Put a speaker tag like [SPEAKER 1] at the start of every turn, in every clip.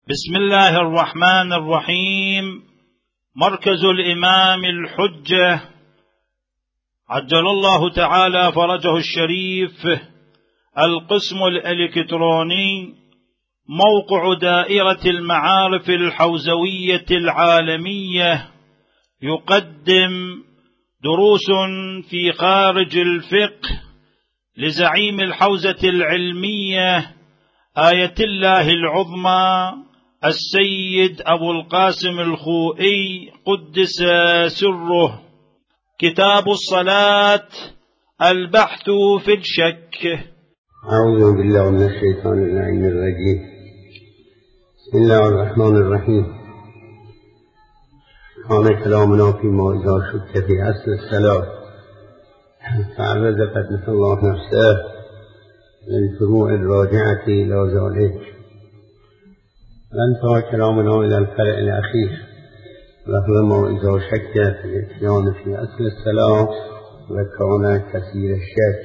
[SPEAKER 1] بسم الله الرحمن الرحيم. مركز الإمام الحجة عجل الله تعالى فرجه الشريف، القسم الإلكتروني، موقع دائرة المعارف الحوزوية العالمية، يقدم دروس في خارج الفقه لزعيم الحوزة العلمية آية الله العظمى السيد أبو القاسم الخوئي قدس سره. كتاب الصلاة، البحث في الشك.
[SPEAKER 2] أعوذ بالله من الشيطان اللعين الرجيم. بسم الله الرحمن الرحيم. كان كلامنا فيما إذا شك في أصل الصلاة، فعرض قدس الله نفسه للفروع الراجعة إلى ذلك، وانتهى كلامنا إلى الفرع الأخير، وهو ما إذا شك في الإتيان في أصل الصلاة وكان كثير الشك،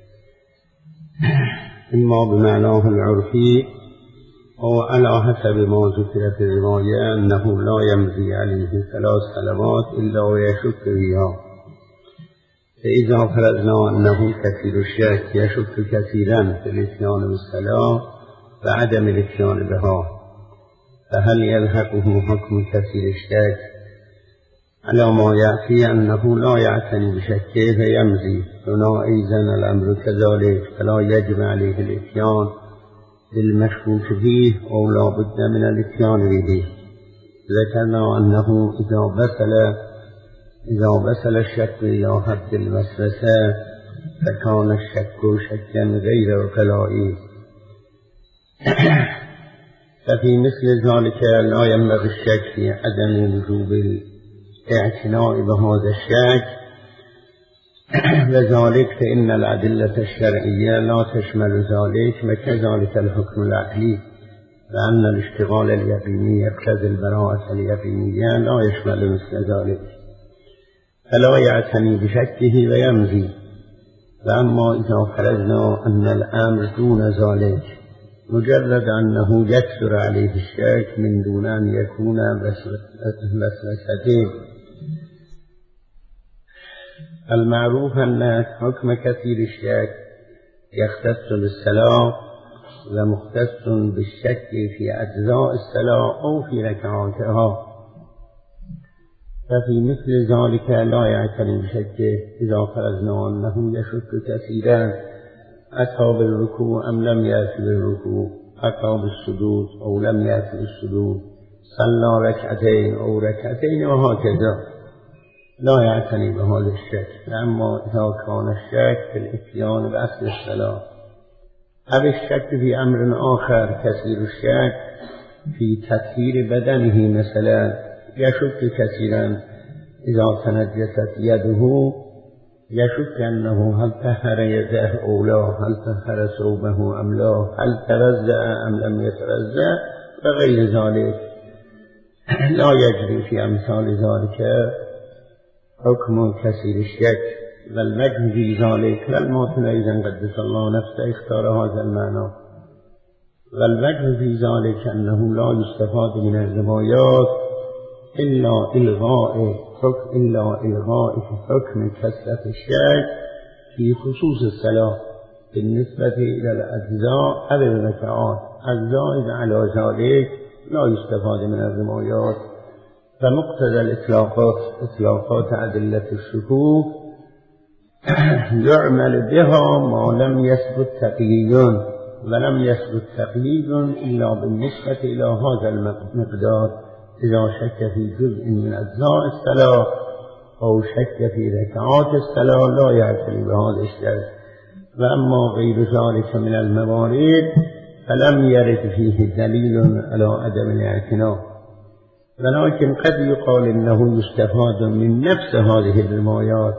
[SPEAKER 2] إما بمعناه العرفي أو على حسب ما ذكر في الرواية أنه لا يمضي عليه 3 صلوات إلا ويشك فيها. فإذا فرضنا أنه كثير الشك يشك كثيرا في الإتيان بالصلاة وعدم الإتيان بها، فهل يلحقه حكم كثير الشك على ما يأتي أنه لا يعتني بشكه فيمضي؟ حينئذ الأمر كذلك، فلا يجب عليه الإتيان بالمشكوك فيه أو لا بد من الإتيان به. ذكرنا أنه إذا بسل الشك إلى حد الوسوسة فكان الشك شكا غير وكلائي، ففي مثل ذلك لا ينبغي الشك في عدم وجوب الاعتناء بهذا الشك، وذلك فإن الأدلة الشرعية لا تشمل ذلك، وكذلك الحكم العقلي، لأن الاشتغال اليقيني يقتضي البراءة اليقينية لا يشمل مثل ذلك، فلا يعتني بشكه ويمضي. وأما إذا فرضنا أن الأمر دون ذلك، مجرد أنه يكثر عليه الشك من دون أن يكون وسوستين، المعروف أن حكم كثير الشك يختص بالصلاة ومختص بالشك في أجزاء الصلاة أو في ركعاتها، ففي مثل ذلك لا يعتني بشكه. إذا فرضنا أنه يشك كثيرا أتى بالركوع أم لم يأتي بالركوع، أتى بالسجود أو لم يأتي بالسجود، صلى ركعتين أو ركعتين وهكذا، لا يعتني بهذا الشك. أما إذا كان الشك في الإتيان بأصل الصلاة أو الشك في أمر آخر كثير الشك في تطهير بدنه، مثلا يشك كثيرا إذا تنجست يده، يشك أنه هل طهر يده أو لا، هل طهر ثوبه أم لا، هل توضأ أم لم يتوضأ وغير ذلك، لا يجري في أمثال ذلك حكم كثير الشك. والوجه في ذلك، والماتن أيضا قدس الله نفسه اختار هذا المعنى، والوجه في ذلك أنه لا يستفاد من الروايات إلا إلغاء حكم كثرة الشك في خصوص الصلاة بالنسبة إلى الأجزاء أو الركعات. الزائد على ذلك لا يستفاد من الروايات، فمقتضى إطلاقات أدلة الشكوك يعمل بها ما لم يثبت تقييد، ولم يثبت تقييد إلا بالنسبة إلى هذا المقدار. إذا شك في جزء من أجزاء الصلاة أو شك في ركعات الصلاة لا يعتني بهذا الشيء. وأما غير ذلك من الموارد فلم يرد فيه دليل على عدم الاعتناء، ولكن قد يقال إنه يستفاد من نفس هذه الروايات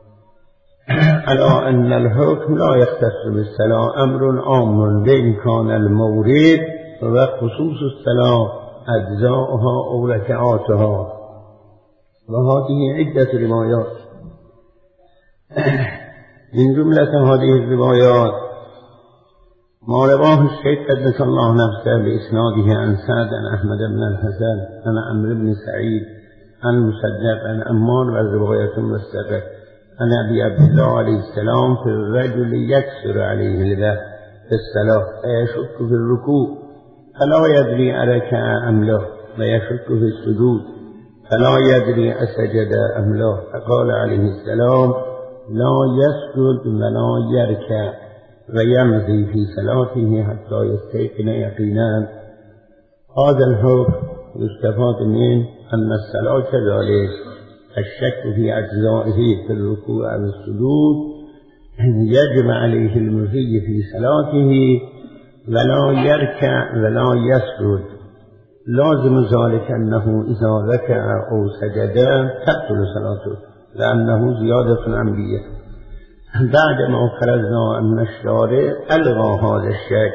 [SPEAKER 2] على أن الحكم لا يختص بالصلاة، أمر عام، وإن كان المورد وخصوص الصلاة أجزاؤها أو ركعاتها. وهذه عدة روايات، من جملة هذه الروايات ما رواه الشيخ قدس الله نفسه بإسناده عن سعد عن أحمد بن الحسن عن عمرو بن سعيد عن مصدق عن عمار والرواية مستقر عن أبي عبد الله عليه السلام في الرجل يكسر عليه الباب في الصلاة فيشك في الركوع فلا يدري أركع أم لا، ويشك في السجود فلا يدري أسجد أم لا، فقال عليه السلام لا يسجد ولا يركع ويمضي في صلاته حتى يستيقن يقينا. هذا الحكم يستفاد منه أن الصلاة كذلك الشك في أجزائه في الركوع والسجود يجب عليه المضي في صلاته ولا يركع ولا يسجد. لازم ذلك أنه إذا ركع أو سجد تبطل صلاته لأنه زيادة عمدية. بعد ما فرضنا أن الشارع ألغى هذا الشك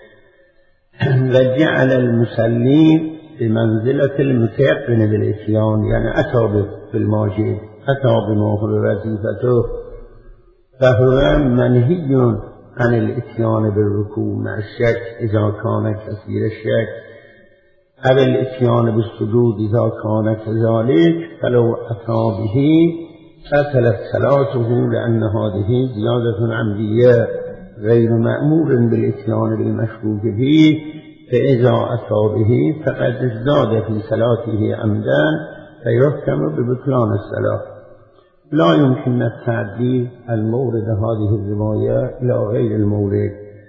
[SPEAKER 2] وجعل المصلي بمنزلة المتيقن بالإتيان، يعني أتى بالواجب، أتى بما هو وظيفته، فهو منهي عن الإتيان بالركوع مع الشك إذا كان كثير الشك، أو الإتيان بالسجود إذا كان كذلك، فلو أتى به بطلت صلاته لأن هذه زيادة عمدية غير مأمور بالإتيان بالمشكوك فيه، فإذا أتى به فقد ازداد في صلاته عمدا فيحكم ببطلان الصلاة. لا يمكن التعدي المورد هذه الرواية إلى غير المورد.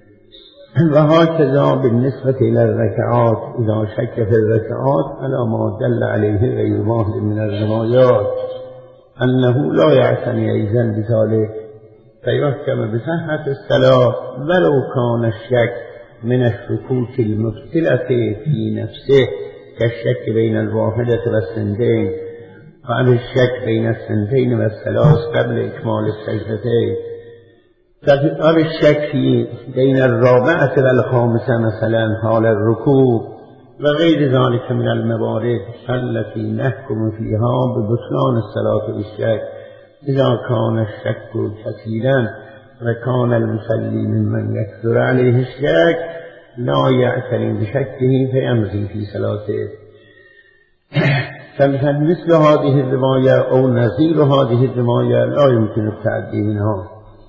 [SPEAKER 2] وهكذا بالنسبة إلى الركعات إذا شك في الركعات على ما دل عليه غير واحد من الروايات أنه لا يعتني أيضا بذلك فيحكم بصحة الصلاة ولو كان الشك من الشكوك المبتلة في نفسه كالشك بين الواحدة والسنتين، وعن الشك بين السنتين والثلاث قبل إكمال السجدتين، أو الشك بين الرابعة والخامسة مثلا حال الركوع وغير ذلك من الموارد التي نحكم فيها ببطلان الصلاة بالشك إذا كان الشك كثيرا وكان المصلي ممن يكثر عليه الشك لا يعتني بشكه فيمضي في صلاته. فمثل هذه الرواية أو نظير هذه الرواية لا يمكن التعدي منها.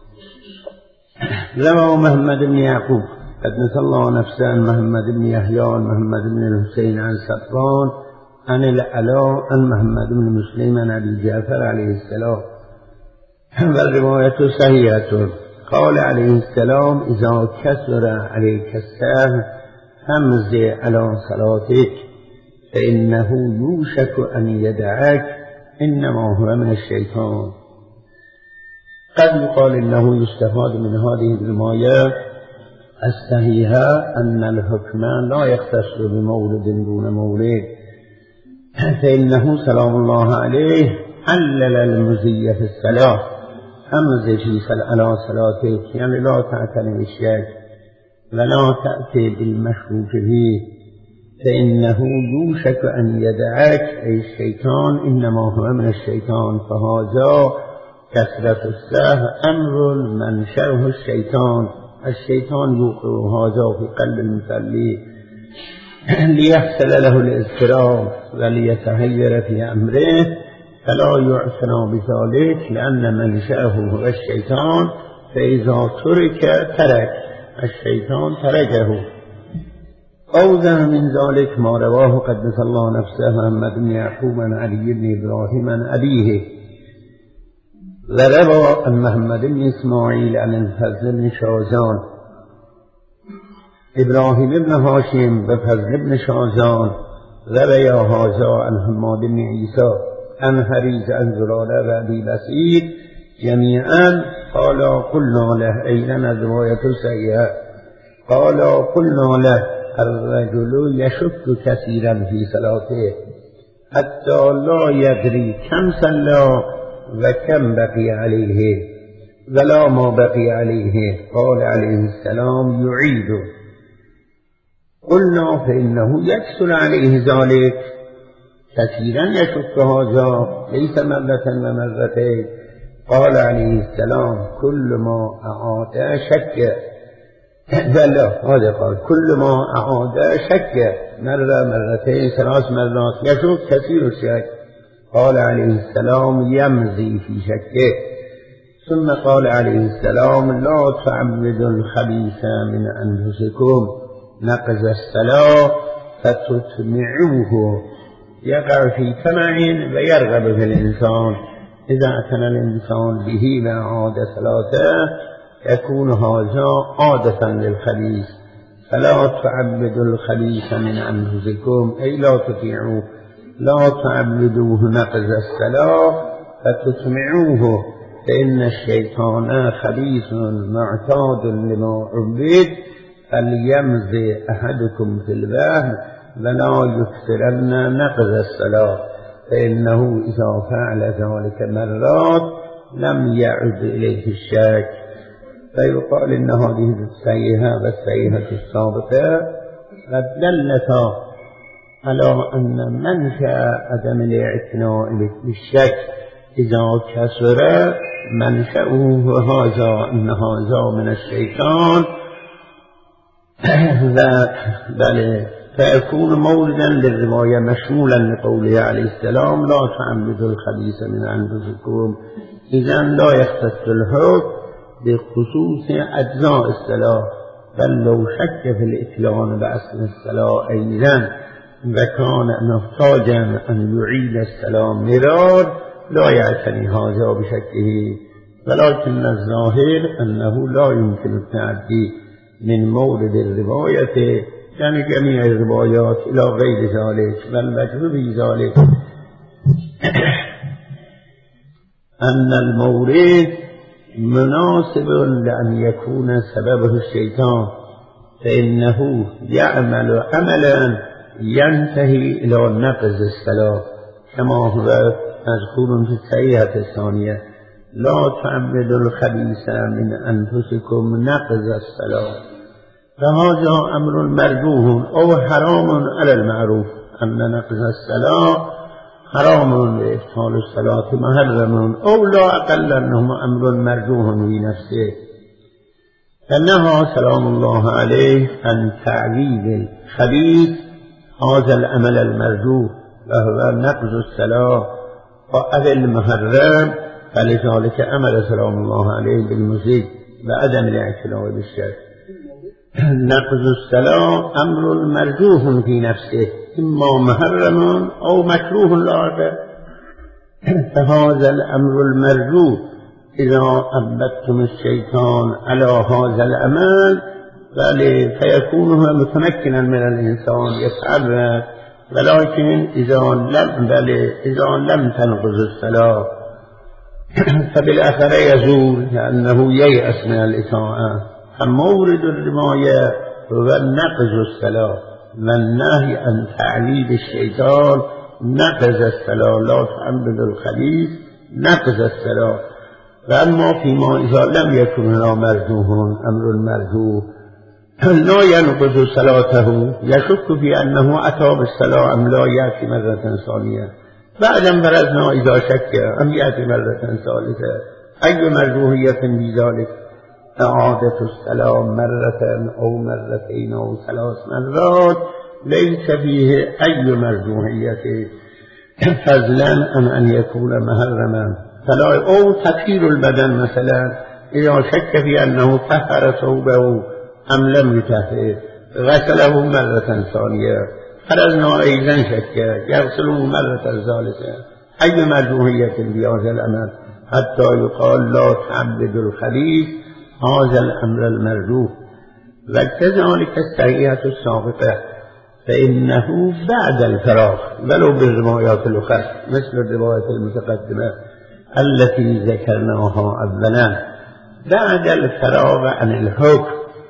[SPEAKER 2] روى محمد بن يعقوب قدس الله نفسه عن محمد بن يحيى عن محمد بن الحسين عن صفوان عن العلاء عن محمد بن مسلم عن أبي جعفر عليه السلام، والرواية صحيحة. قال عليه السلام إذا كثر عليك السهو فامض على صلاتك فإنه يوشك أن يدعك إنما هو من الشيطان. قد يقال إنه يستفاد من هذه الرواية الصحيحة أن الحكم لا يختص بمولد دون مولد، فإنه سلام الله عليه علل المزي في الصلاة أمضي على صلاتك، يعني لا تعتني بالشك ولا تأتي بالمشكوك فيه فإنه يوشك أن يدعك أي الشيطان إنما هو من الشيطان. فهذا كثرة السهو أمر منشأه الشيطان يوقع هذا في قلب المصلي ليحصل له الاضطراب وليتهير في أمره فلا يعتنى بذلك لأن منشأه هو الشيطان، فإذا ترك الشيطان تركه. أوضح من ذلك ما رواه قدس الله نفسه محمد بن يعقوب عن علي بن إبراهيم عن أبيه، وروى عن محمد بن إسماعيل عن الفضل بن شازان إبراهيم بن هاشم وفضل بن شازان، روى هذا عن حماد بن عيسى عن حريز عن زرارة وأبي بصير جميعا قال قلنا له أيضا الرواية سيئة قال قلنا له الرجل يشك كثيرا في صلاته حتى لا يدري كم صلى وكم بقي عليه ولا ما بقي عليه. قال عليه السلام يعيد. قلنا فإنه يكثر عليه ذلك كثيرا يشك هذا ليس مرة ومرتين. قال عليه السلام كل ما أعاد شك بلى هذا قال كل ما أعاد شك مرة مرتين 3 مرات يشك كثير الشك. قال عليه السلام يمضي في شكه. ثم قال عليه السلام لا تعبدوا الخبيث من أنفسكم نقض الصلاة فتطمعوه. يقع في طمع ويرغب في الإنسان. إذا اعتنى الإنسان به وأعاد صلاته يكون هذا عادة للخبيث. فلا تعبدوا الخبيث من أنفسكم أي لا تطيعوه، لا تعبدوه نقض الصلاة فتطمعوه، فإن الشيطان خبيث معتاد لما عبد. فليمضي أحدكم في الوهم ولا يكثرن نقض الصلاة، فإنه إذا فعل ذلك مرات لم يعد إليه الشك. فيقال إن هذه السيئة والسيئة السابقة قد دلتا على أن منشأ عدم الاعتناء بالشك إذا كسر منشأه هذا أن هذا من الشيطان بل فيكون موردا للرواية مشمولا لقوله عليه السلام لا تعبدوا الخبيث من أنفسكم. إذن لا يختص الحكم بخصوص أجزاء الصلاة، بل لو شك في الإتيان بأصل الصلاة أيضا وكان محتاجا أن يعيد الصلاة مرار لا يعتني هذا بشكه. ولكن الظاهر أنه لا يمكن التعدي من مورد الرواية يعني جميع الروايات إلى غير ذلك، بل مجرد ذلك أن المورد مناسب لأن يكون سببه الشيطان، فإنه يعمل عملا ينتهي إلى نقض الصلاة كما هو مذكور في السيئة الثانية لا تعبدوا الخبيث من أنفسكم نقض الصلاة. فهذا أمر مرجوه أو حرام على المعروف أن نقض الصلاة حرام وإبطال الصلاة محرم، أو لا أقل أنه أمر مرجوه في نفسه. فنهى سلام الله عليه عن تعويل الخبيث هذا العمل المرجوه وهو نقض الصلاة وأذى المحرم، فلذلك أمر سلام الله عليه بالمزيد وعدم الاعتناء بالشرك. نقض الصلاة أمر مرجوه في نفسه إما محرم أو مكروه الآخر. فهذا الأمر المرجوه إذا عبدتم الشيطان على هذا العمل فيكون هو متمكنا من الإنسان يتعبد، ولكن إذا لم تنقض الصلاة فبالآخر يزول لأنه ييأس من الإطاعة. فمورد الرواية هو نقض الصلاة والنهي عن تعليل الشيطان نقض الصلاة لا تعبد الخبيث نقض الصلاة. وأما فيما إذا لم يكن هنا مرجوه أمر مرجوه لا ينقض صلاته يشك في أنه أتى بالصلاة أم لا يأتي مرة ثانية. بعد فرزنا إذا شك أم يأتي مرة ثالثة أي مرجوهية في ذلك؟ إعادة الصلاة مرة أو مرتين أو 3 مرات ليس فيه أي مرجوهية، فضلا عن أن يكون محرما. فلا أو تطهير البدن مثلا إذا شك في أنه طهر ثوبه أم لم يطهر غسله مرة ثانية، فرزنا أيضا شك يغسله مرة ثالثة، أي مرجوهية في هذا الأمر حتى يقال لا تعبد الخبيث هذا الأمر المرجوه. وكذلك السيئة السابقة فإنه بعد الفراغ ولو بالروايات الأخرى مثل الرواية المتقدمة التي ذكرناها أولا بعد الفراغ عن الحكم،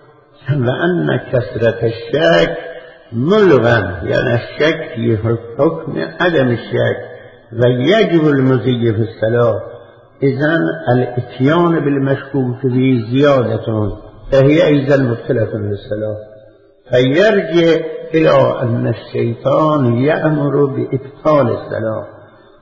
[SPEAKER 2] وأن كثرة الشك ملغم يعني الشك في حكم عدم الشك ويجب المزي في الصلاة. إذن الاتيان بالمشكوك فيه زيادة فهي أيضا مبطلة للصلاة. فيرجع إلى أن الشيطان يأمر بإبطال الصلاة،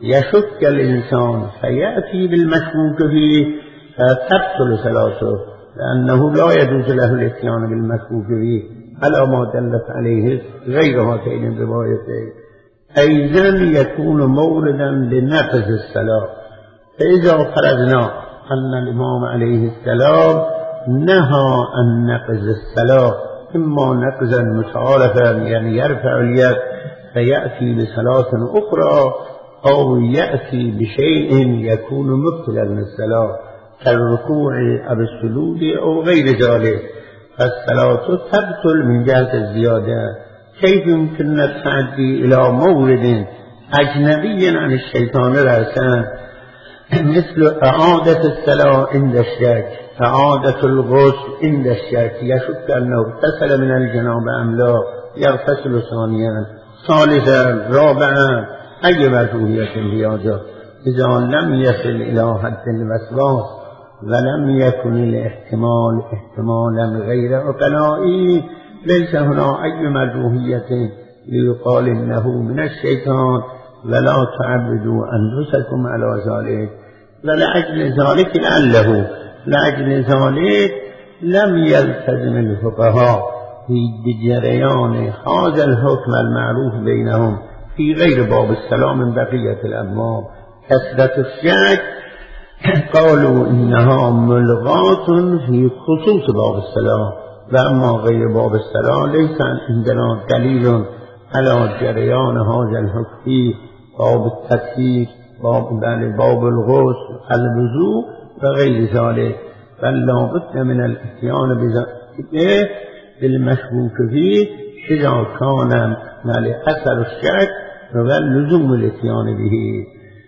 [SPEAKER 2] يشك الإنسان فيأتي بالمشكوك فيه فتبطل صلاته، لأنه لا يجوز له الاتيان بالمشكوك به على ما دلت عليه غير هاتين الروايتين. أيضا يكون موردا لنقض الصلاة. فإذا فرضنا أن الإمام عليه السلام نهى عن نقض الصلاة، إما نقضا متعارفا يعني يرفع اليد فيأتي بصلاة أخرى، أو يأتي بشيء يكون مبطلا للصلاة كالركوع أو السجود أو غير ذلك، فالصلاة تبطل من جهة الزيادة. كيف يمكن التعدي إلى مورد أجنبي عن الشيطان رأسا مثل إعادة الصلاة عند الشك، إعادة الغسل عند الشك، يشك أنه اغتسل من الجنابة أم لا، يغتسل ثانيا ثالثا رابعا، أي وجوهية في هذا إذا لم يصل إلى حد الوسواس ولم يكن الاحتمال احتمالا غير عقلائي، ليس هنا أي مجروحية ليقال إنه من الشيطان ولا تعبدوا أنفسكم على ذلك. ولأجل ذلك لأجل ذلك لم يلتزم الفقهاء في جريان هذا الحكم المعروف بينهم في غير باب الصلاة من بقية الأبواب كثرة الشك، قالوا إنها ملغاة في خصوص باب الصلاة، وأما غير باب الصلاة ليس عندنا دليل على جريان هذا الحكم في باب التكفير، باب الغسل، الوضوء وغير ذلك، بل لا بد من الاتيان بذلك بالمشكوك فيه إذا كان لأثر الشك ولزوم الاتيان به.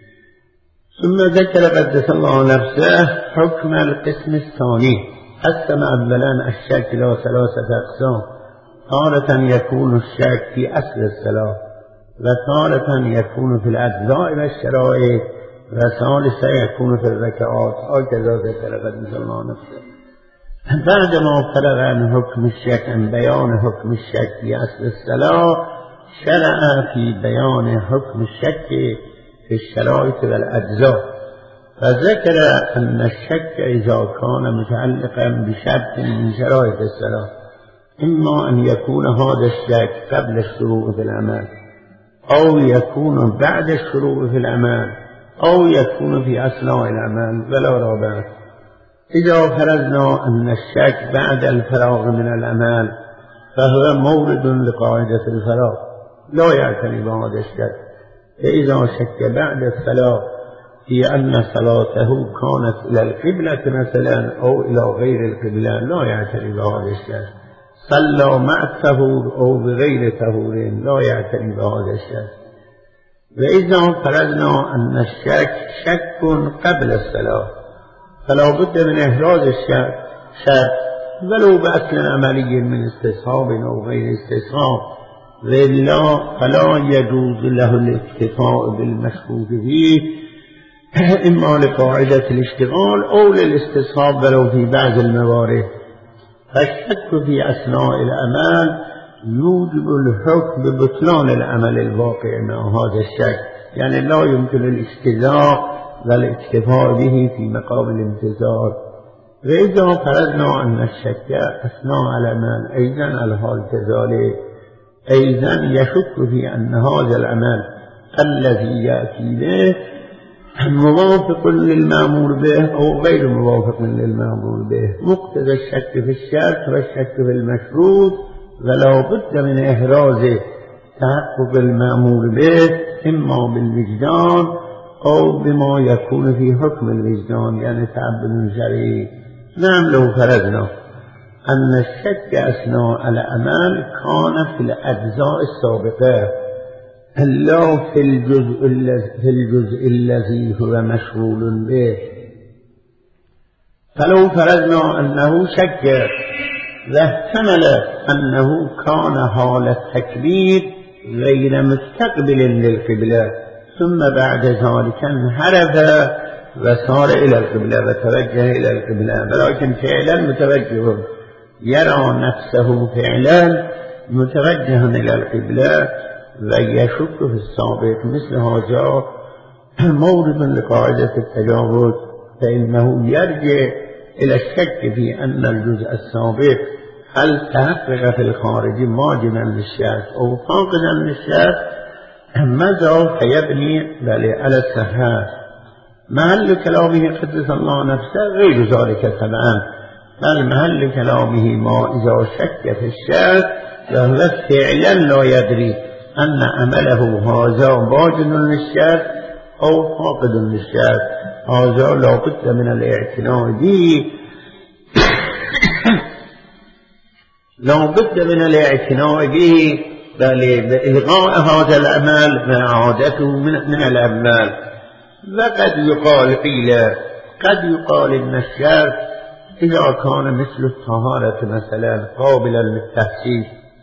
[SPEAKER 2] ثم ذكر قدس الله نفسه حكم القسم الثاني. قسم أولا الشك إلى 3 أقسام، تارة يكون الشك في أصل الصلاة، وتارة يكون في الأجزاء والشرائع، وثالثا يكون في الركعات، هكذا ذكر قدس الله نفسه. بعدما فرغ عن حكم الشك عن بيان حكم الشك في أصل الصلاة، شرع في بيان حكم الشك في الشرائط والأجزاء، فذكر أن الشك إذا كان متعلقا بشرط من شرائط الصلاة، إما أن يكون هذا الشك قبل الشروع في العمل، أو يكون بعد الشروع في العمل، أو يكون في أثناء العمل ولا رابع. إذا فرضنا أن الشك بعد الفراغ من العمل فهو مورد لقاعدة الفراغ لا يعتني بهذا الشك، فإذا شك بعد الصلاة في أن صلاته كانت إلى القبلة مثلا أو إلى غير القبلة لا يعتني بهذا الشك، صلى مع الطهور أو بغير طهور لا يعتني بهذا الشك. وإذا فرضنا أن الشك شك قبل الصلاة فلا بد من إحراز الشك ولو بأصل عملي من استصحاب أو غير استصحاب، فلا يجوز له الاكتفاء بالمشكوك فيه إما لقاعدة الاشتغال أو للاستصحاب ولو في بعض الموارد. فالشك في أثناء العمل يوجب الحكم ببطلان العمل الواقع مع هذا الشك، يعني لا يمكن الاجتزاء والاكتفاء به في مقام الامتثال. وإذا فرضنا أن الشك أثناء العمل أيضا الحال كذلك، أيضا يشك في أن هذا العمل الذي يأتي به موافق للمأمور به أو غير موافق للمأمور به، مقتضى الشك في الشرط والشك في المشروط، ولا بد من إحراز تحقق المأمور به إما بالوجدان أو بما يكون في حكم الوجدان يعني تعبد شرعي. نعم لو فرضنا أن الشك أثناء العمل كان في الأجزاء السابقة لا في الجزء الذي هو مشغول به، فلو فرضنا أنه شك واحتمل أنه كان حال التكبير غير مستقبل للقبلة ثم بعد ذلك انحرف وصار إلى القبلة وتوجه إلى القبلة، ولكن فعلا متوجه يرى نفسه فعلا متوجها إلى القبلة ويشك في السابق، مثل هذا مورد لقاعدة التجاوز، فإنه يرجع إلى الشك في أن الجزء السابق هل تحقق في الخارج موجبا للشرط أو فاقدا للشرط، ماذا فيبني على الصحة. محل كلامه قدس الله نفسه غير ذلك طبعا، بل محل كلامه ما إذا شك في الشرط فهو فعلا لا يدري أن عمله هذا واجد للشرط أو فاقد للشرط، هذا لا بد من الاعتناء به لا بد من الاعتناء به بإلغاء هذا العمل وإعادته من الأعمال. وقد قد يقال إن الشرط إذا كان مثل الطهارة مثلا قابلا للتحسين،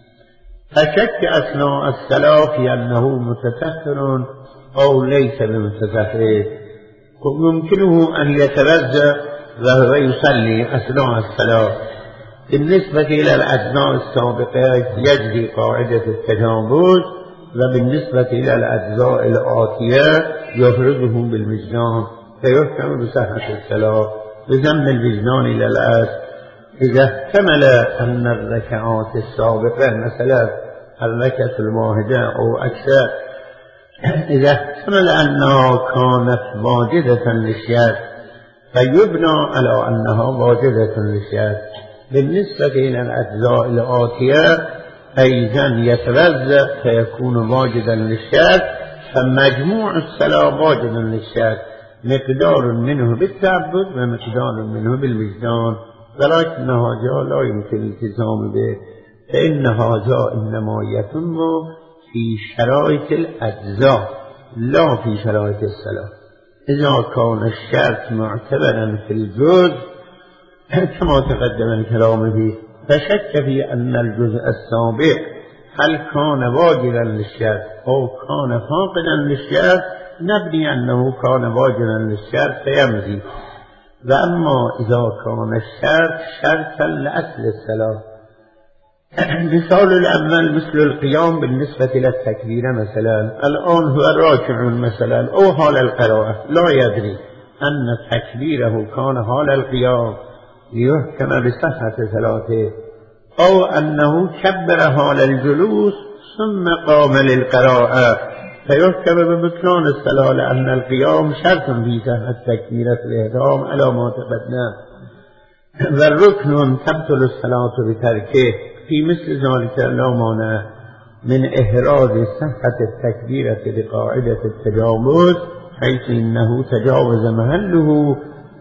[SPEAKER 2] فشك أثناء الصلاة في أنه متطهر أو ليس بمتطهر، يمكنه أن يتوضأ وهو يصلي أثناء الصلاة. بالنسبة إلى الأجزاء السابقة يجري قاعدة التجاوز، وبالنسبة إلى الأجزاء الآتية يخرجه بالوجدان فيحكم بصحة الصلاة بذم الوجدان إلى الأصل. إذا احتمل أن الركعات السابقة مثلا الركعة الواحدة أو أكثر، إذا احتمل أنها كانت واجدة للشرط فيبنى على أنها واجدة للشرط. بالنسبة إلى الأجزاء الآتية أيضا يتوضأ فيكون واجدا للشرط، فمجموع الصلاة واجدا للشرط، مقدار منه بالتعبد ومقدار منه بالوجدان، ولكن هذا لا يمكن الالتزام به، فإن هذا إنما يتم في شرائط الأجزاء لا في شرائط الصلاة. إذا كان الشرط معتبرا في الجزء كما تقدم الكلام به، فشك في أن الجزء السابق هل كان واجبا للشرط أو كان فاقدا للشرط، نبني أنه كان واجبا للشرط فيمضي. وأما إذا كان الشرط شرطا لأصل الصلاة، مثال الأول مثل القيام بالنسبة إلى التكبير مثلا، الآن هو راكع مثلا أو حال القراءة لا يدري أن تكبيره كان حال القيام ليحكم بصحة صلاته، أو أنه كبر حال الجلوس ثم قام للقراءة فيحكم ببطلان الصلاة، لأن القيام شرط في صحة تكبيرة الإحرام على ما تقدم، والركن تبطل الصلاة بتركه. في مثل ذلك لا مانع من إحراز صحة التكبيرة بقاعدة التجاوز، حيث إنه تجاوز محله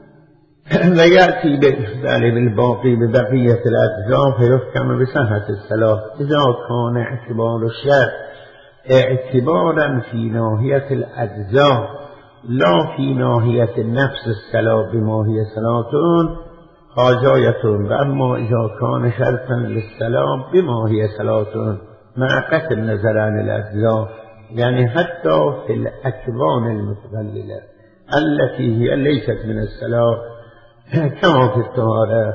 [SPEAKER 2] ويأتي بالباقي ببقية الأجزاء فيحكم بصحة الصلاة. إذا كان اعتبار الشرط اعتبارا في ناحية الأجزاء لا في ناحية النفس الصلاة بما هي صلاتون حاجايتون، وأما إذا كان شرطا للصلاة بما هي صلاتون مع قطع النظر عن الأجزاء، يعني حتى في الأكوان المتغللة التي هي ليست من الصلاة كما في الطهارة.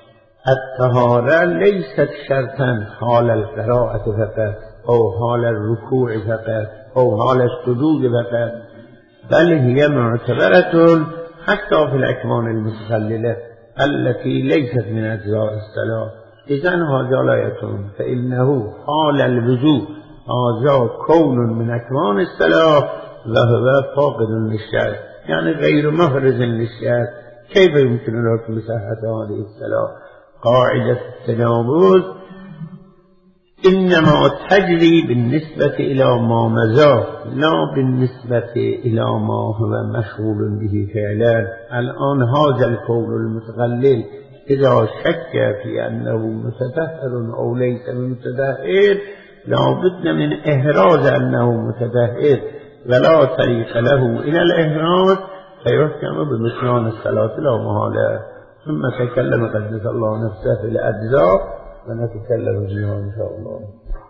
[SPEAKER 2] الطهارة ليست شرطا حال القراءة فقط أو حال الركوع فقط أو حال السجود فقط، بل هي معتبرة حتى في الأكوان المتخللة التي ليست من أجزاء الصلاة. إذن هذا لا يتم، فإنه حال الوضوء هذا كون من أكوان الصلاة وهو فاقد للشرط، يعني غير مفرز للشرط، كيف يمكن لكم بصحة هذه الصلاة؟ قاعدة التجاوز إنما تجري بالنسبة إلى ما مضى لا بالنسبة إلى ما هو مشغول به فعلا. الآن هذا الكون المتغلل إذا شك في أنه متطهر أو ليس متطهر لا بد من إحراز أنه متطهر، ولا طريق له إلى الإحراز فيحكم ببطلان الصلاة لا محالة. ثم تكلم قدس الله نفسه في الأجزاء ونتكلم فيها إن شاء الله.